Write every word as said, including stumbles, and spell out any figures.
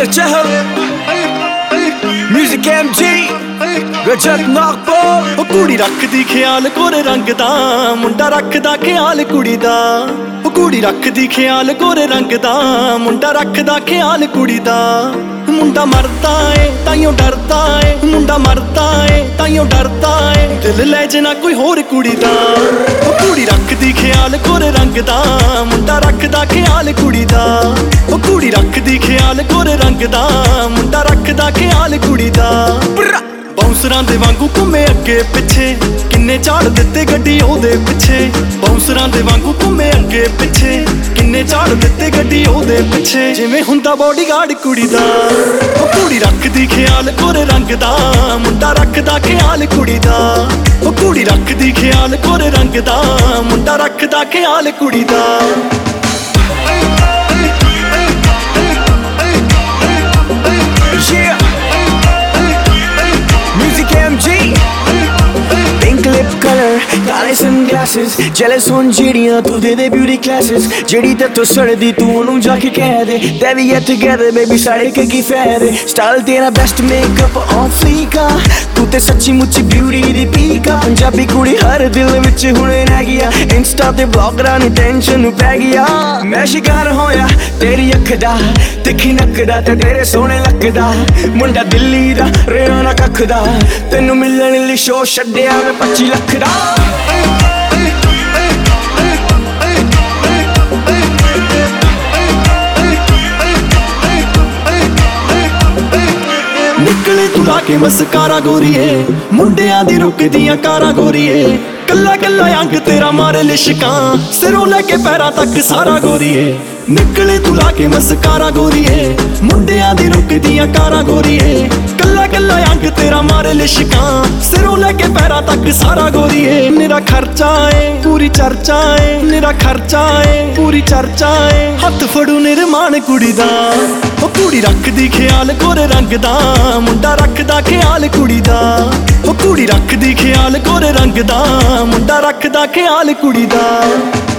Amir Chahal Music M G Rajat Nagpur ਉਹ ਕੁੜੀ ਰੱਖਦੀ ਖਿਆਲ ਗੋਰੇ ਰੰਗ ਦਾ ਮੁੰਡਾ ਰੱਖਦਾ ਖਿਆਲ ਕੁੜੀ ਦਾ ਉਹ ਕੁੜੀ ਰੱਖਦੀ ਖਿਆਲ ਗੋਰੇ ਰੰਗ ਦਾ ਮੁੰਡਾ ਰੱਖਦਾ ਖਿਆਲ ਕੁੜੀ ਦਾ ਮੁੰਡਾ ਮਰਦਾ ਏ ਤਾਈਓ ਡਰਦਾ ਏ ਮੁੰਡਾ ਮਰਦਾ ਏ ਤਾਈਓ ਡਰਦਾ ਏ ਦਿਲ ਲੈ ਜੇ ਨਾ ਕੋਈ ਹੋਰ ਕੁੜੀ ਦਾ ਉਹ ਕੁੜੀ ਰੱਖਦੀ ਖਿਆਲ ਗੋਰੇ ਰੰਗ ਦਾ ਮੁੰਡਾ ਰੱਖਦਾ ਖਿਆਲ ਕੁੜੀ ਦਾ ਉਹ ਕੁੜੀ ਰੱਖਦੀ ਖਿਆਲ ਗੋਰੇ ਰੰਗ ਦਾ ਮੁੰਡਾ ਰੱਖਦਾ ਖਿਆਲ ਕੁੜੀ ਦਾ ਬਾਉਂਸਰਾਂ ਦੇ ਵਾਂਗੂ ਘੁੰਮੇ ਅੱਗੇ ਪਿੱਛੇ ਕਿੰਨੇ ਝਾੜ ਦਿੱਤੇ ਗੱਡੀ ਉਹਦੇ ਪਿੱਛੇ ਬਾਉਂਸਰਾਂ ਦੇ ਵਾਂਗੂ ਘੁੰਮੇ ਅੱਗੇ ਪਿੱਛੇ ਕਿੰਨੇ ਝਾੜ ਦਿੱਤੇ ਗੱਡੀ ਉਹਦੇ ਪਿੱਛੇ ਜਿਵੇਂ ਹੁੰਦਾ ਬੋਡੀਗਾਰਡ ਕੁੜੀ ਦਾ ਉਹ ਕੁੜੀ ਰੱਖਦੀ ਖਿਆਲ ਗੋਰੇ ਰੰਗ ਦਾ ਮੁੰਡਾ ਰੱਖਦਾ ਖਿਆਲ ਕੁੜੀ ਦਾ ਉਹ ਕੁੜੀ ਰੱਖਦੀ ਖਿਆਲ ਗੋਰੇ ਰੰਗ ਦਾ ਮੁੰਡਾ ਰੱਖਦਾ ਖਿਆਲ ਕੁੜੀ ਦਾ ਕਾਲੇ ਸਨਗਲਾਸਿਸ ਜੈਲਸ ਹੋਣ ਜਿਹੜੀਆਂ ਤੂੰ ਦੇ ਦੇ ਬਿਊਟੀ ਕਲਾਸਿਸ ਜਿਹੜੀ ਤੇ ਤੂੰ ਸੜਦੀ ਤੂੰ ਉਹਨੂੰ ਜਾ ਕੇ ਕਹਿ ਦੇ that we get together baby ਸਾਡੇ ਕੇ ਕੀ ਫਾਇਦੇ ਸਟਾਈਲ ਤੇਰਾ ਬੈਸਟ ਮੇਕਅਪ ਔਨ ਫਲੀਕਾ ਤੂੰ ਤੇ ਸੱਚੀ ਮੁੱਚੀ ਬਿਊਟੀ ਦੀ ਪੀਕਾ ਪੰਜਾਬੀ ਕੁੜੀ ਹਰ ਦਿਲ ਵਿੱਚ ਹੁਣ ਰਹਿ ਗਿਆ ਇੰਸਟਾ ਤੇ ਬਲੌਗਰਾਂ ਨੂੰ ਟੈਨਸ਼ਨ ਨੂੰ ਪੈ ਗਿਆ ਮੈਂ ਸ਼ਿਕਾਰ ਹੋਇਆ ਤੇਰੀ ਅੱਖ ਦਾ ਤਿੱਖੀ ਨੱਕ ਦਾ ਤੇ ਤੇਰੇ ਸੋਹਣੇ ਲੱਕ ਦਾ ਮੁੰਡਾ ਦਿੱਲੀ ਦਾ ਰਿਹਾ ਨਾ ਕੱਖ ਦਾ ਤੈਨੂੰ ਮਿਲਣ ਲਈ ਸ਼ੋਅ ਛੱਡਿਆ ਮੈਂ ਪੱਚੀ ਲੱਖ ਦਾ ਨਿਕਲੇ ਤੂੰ ਲਾ ਕੇ ਮਸਕਾਰਾ ਗੋਰੀਏ ਮੁੰਡਿਆਂ ਦੀ ਰੁਕਦੀਆਂ ਕਾਰਾਂ ਗੋਰੀਏ ਕੱਲਾ ਕੱਲਾ ਅੰਗ ਤੇਰਾ ਮਾਰੇ ਲਿਸ਼ਕਾਂ ਸਿਰੋਂ ਲੈ ਕੇ ਪੈਰਾਂ ਤੱਕ ਸਾਰਾ ਗੋਰੀਏ ਨਿਕਲੇ ਤੂੰ ਲਾ ਕੇ ਮਸਕਾਰਾ ਗੋਰੀਏ ਮੁੰਡਿਆਂ ਦੀ ਰੁਕਦੀਆਂ ਕਾਰਾਂ ਗੋਰੀਏ ਕੱਲਾ ਕੱਲਾ ਅੰਗ ਤੇਰਾ ਮਾਰੇ ਲਿਸ਼ਕਾਂ ਸਿਰੋਂ ਲੈ ਕੇ ਪੈਰਾਂ ਤੱਕ ਸਾਰਾ ਗੋਰੀਏ ਮੇਰਾ ਖਰਚਾ ਏ ਪੂਰੀ ਚਰਚਾ ਏ ਮੇਰਾ ਖਰਚਾ ਏ ਪੂਰੀ ਚਰਚਾ ਏ ਹੱਥ ਫੜੂ ਨਿਰਮਾਣ ਕੁੜੀ ਦਾ ਉਹ ਕੁੜੀ ਰੱਖਦੀ ਖਿਆਲ ਗੋਰੇ ਰੰਗ ਦਾ ਮੁੰਡਾ ਰੱਖਦਾ ਖਿਆਲ ਕੁੜੀ ਦਾ ਉਹ ਕੁੜੀ ਰੱਖਦੀ ਖਿਆਲ ਗੋਰੇ ਰੰਗ ਦਾ ਮੁੰਡਾ ਰੱਖਦਾ ਖਿਆਲ ਕੁੜੀ ਦਾ